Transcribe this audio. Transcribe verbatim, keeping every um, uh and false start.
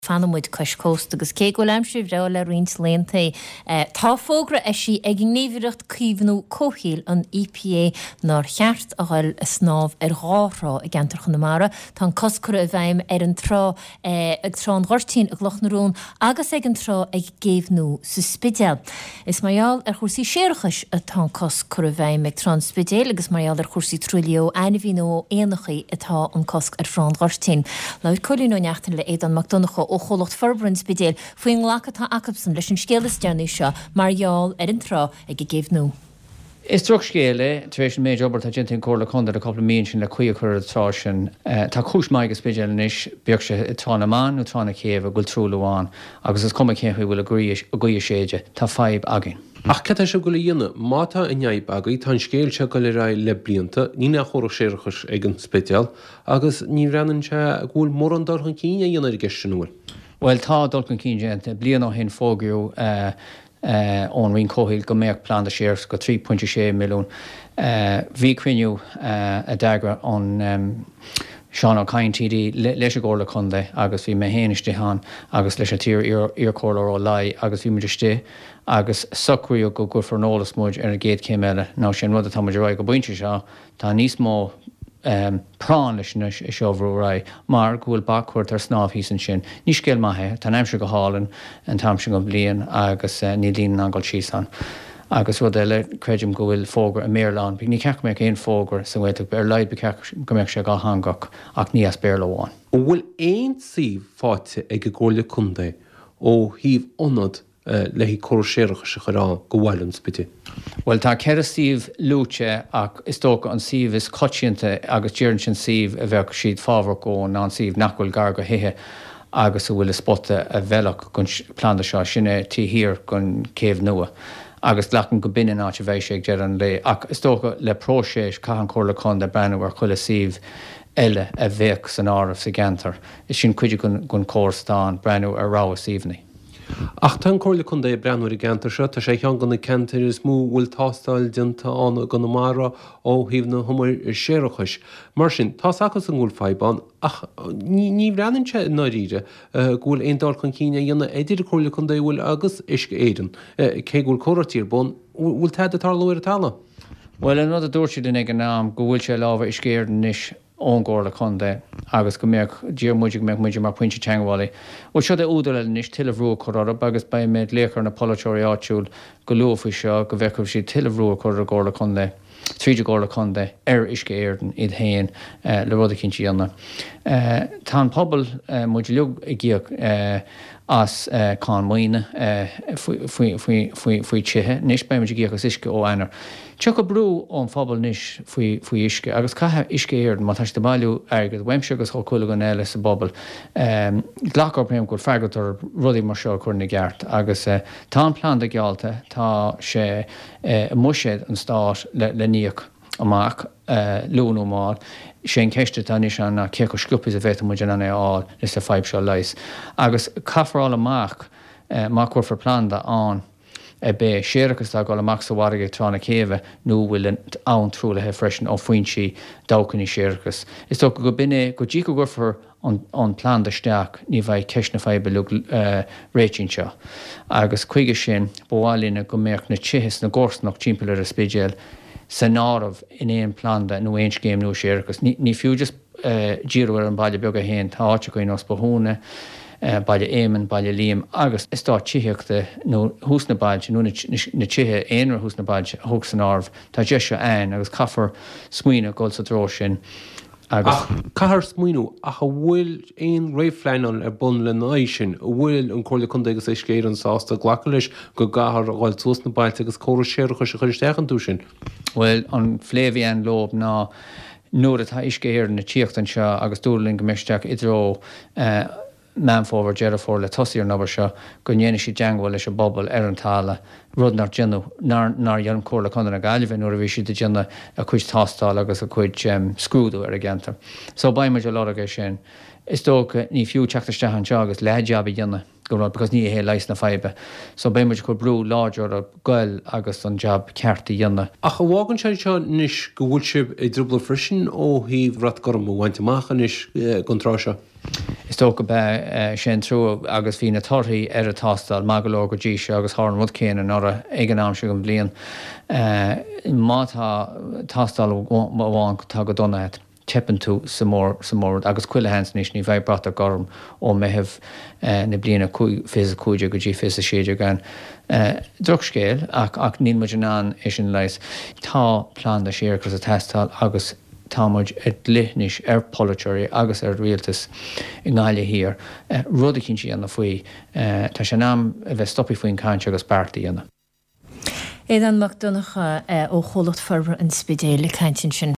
fanamúid coscóst agus cé go leimsú bhre le rins lénta. Tá fógra é si ag gnéhreacht cíbhnú cóhíil an E P A nar cheart a ghil a snáb ar gárá a gentar chun namara, tá coscura a bhaim ar an trá ag trán ghortín a glochnarún agus ag an trá ag géhnú sa spidéal. Is maiall ar chósaí séirechas a tá coscura a bhaim ag trán spidéal agus maiall ar chósaí trúliú aine bhí nó éanachaí atá an cosc ar frán ghortín. Leir colí nó neachtain le éad an McDonagh ó cholacht forbrinn spidéal faoin lacatá acapsan leis an scélas dearnaí seo marall ar an trá ag géhnú. Is trug scéile, tuéis an méid obair tá gentin cóla chundar a coppla míon sin le chuig chur atá sin. Tá chúis maigad spidéal inis beag se tána man nó tána céh a ghfuil trúlaháin, agus is cuma chéh bhfuil a gcuí séide, tá fáib agin. Ach ceta se go le dhéanana mátá a neib agaí tá scéil se go le ra le blianta, ní na chóra séirechas ag an spidéal, agus ní reanann se ghfuil mór an dorchan cíine dhéanaar gistinúil. Well, tá dulcan cíine blian ó hin fógiú ón rion cóhíil go méocht plán a séirs go trí punt sé milliún. Bhí cuiniú a dagra an Seán ó Cain T D leis a ggóla chunda agus bhí mé héanaiste hán agus leis a tír íorcóla ó lai agus bhí muidiriste agus socraíú go gur fornólas muid ar a géad cé meile ná sin rud a tá muidir raig go buinte seo tá níos mó Um, prán leis is seomhrú ra, mar ghfuil bacúirt ar snábhí san sin. Ní scéil maithe, tá aimse go hálan an tamse go blion agus uh, ní líon angáil síosan. Agus rud eile creidim go bhfuil fógur a méarlán, bí ní ceach méid éon fógur san bhfuil ar leid be go méid se gá hangach ach ní as béir leháin. Ó bhfuil éon síomh fáte ag go ggóla chunda ó híomh ionad Uh, le hí chóir séirecha se chorá go bhhailm spite. Well, tá ceir a síomh lúte ach is tócha an síomh is coitianta agus dtíann sin síomh a bheith siad fábhar go ná síomh nachhfuil gar go hithe agus a bhfuil is spotta a bhealach gon planda seo sinne tíhir gon céimh nua. Agus lechan go binne ná a bheith sé ag dear an le ach is tócha le próséis caihan chóla chun de brenn ar chuile síomh eile a bhéic san ámh sa gentar. Is sin cuiide gon córstáin brenn ar rá síomhnaí. Ach tá cóirla chun é breanúir i gentar seo, tá sé chean gona centir is mú bhfuil tástáil dinta an gona mara ó híomna thumar séirechas. Mar sin, tá achas an gúil fáibán, ach ní breanann se náíre gúil aon dár chun cíine dhéanana éidir cóirla chun é bhfuil agus isce éan. Cé gúil córatíir bon, bhfuil tead atá leir a tala? Well, an rud a dúirtí den ag an nám go bhfuil sé lábhar is céir níis ón ggóla chunda agus go méoch díor muidig méoch muidir mar pointe teanghálaí. Bhil seo é údal níos tiilehhrú chorada agus ba méid léchar na polytóirí áitiúil go luúfa seo go bheiceh sí tiilehhrú chur a ggóla chunda, tríide ggóla chunda ar isce éirdan iad haon le rud a cinnte anna. Tá pobl muidir leog i gcíoch as cá muoine faoi tithe, níos ba muidir gcíoch as isce ó ainar. Tuach go brú ón phobal níos faoi isce, agus caithe isce éirdan má táiste bailú airgad, weimse agus chocuila go eile sa bobbal. Ghlachar péim gur fergatar rudaí mar seo chur na gceart, agus tá an plán de gealta tá sé muiséad an stáit le níoch amach lúnú máil, sé ceiste tá níos an cé go sciúpis a bheith muidir an áil leis a fáib seo leis. Agus caithfeáil amach má chuir for plánda an e be séirechas tá gáil amach sa bharige trána céimhe nó bhfuil ann trúlathe freisin ó faoin si dáchaní séirechas. Is tó go binne go dtí go gurfar an plán deisteach ní bheith ceisna feibe le réitín seo. Agus chuige sin bháilína go méoch na tithis na gcórsnach timpeall ar a spidéal san ámh in éon plánda nó éon céim nó séirechas. Ní fiú just díú ar an baile beag a héin tá áte chuoin os bothúna, baile éman, baile líam, agus is tá títheachta nó hús na bailte, nó na tithe éonar hús na bailte thug san ámh, tá de seo ain agus caithfar smuoine gáil sa dró sin. Cahar smuoinú a cha bhfuil éon réifhleanán ar bun le náid sin, bhfuil an cóirla chunda agus é scéir an sásta ghlacha leis go gahar a gháil tús na bailte agus córa séirechas a chuiristeach an tú sin. Well, an phléimhíon lob ná nuair atá isce éir na tíochtan seo agus dúirlinn go meisteach idró man fóver Jerafór le tosí ar nabar seo go nnéana sí deanghfuil leis a bobbal ar an tála rud nar genú nar dhearm cóla chuna na gaiileh nuair a bhí si de gena a chuid tástáil agus a chuid scrúdú ar a gentar. So baimiid a lá aige sin. Is tócha ní fiú teachtaiste an seo agus leheadjab i dhéanana go because ní hé leis na feibe. So béimeid chu brú láidir a gail agus an jab ceartaí dhéanana. A chu bhágann sé seo níos go bhfuil sib é drúbla frisin ó híh rat gom bhhaintteachchan is gonrá seo. Is tó go be sé trú agus hí na torthaí ar a tástal má go leor go ddí se agus thn mud céan an ora éigenáam se go blion. Mátá tástal bháin tá go donnaid. Tepan tú sa mór agus cuiile hens níos ní bheith brata gorm ó meheh na bliana fé a cúide go dtí fé a séidir gan. Drug scéil ach ach ní muidirán é sin leis tá plán de séar chus a testáil agus támuid ar dlithnis ar politeir agus ar rialtas i ngáile hir. Rud cinn si anna faoi tá sé nám a bheith stoppi faoin cáinte agus beartaí anna. Éad an Macdonacha ó cholacht forbar an spidéile caiintin sin